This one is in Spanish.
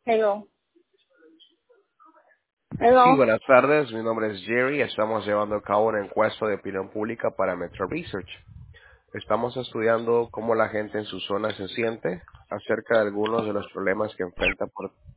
Hello. Sí, Hello. buenas tardes. Mi nombre es Jerry. Estamos llevando a cabo una encuesta de opinión pública para Metro Research. Estamos estudiando cómo la gente en su zona se siente acerca de algunos de los problemas que enfrenta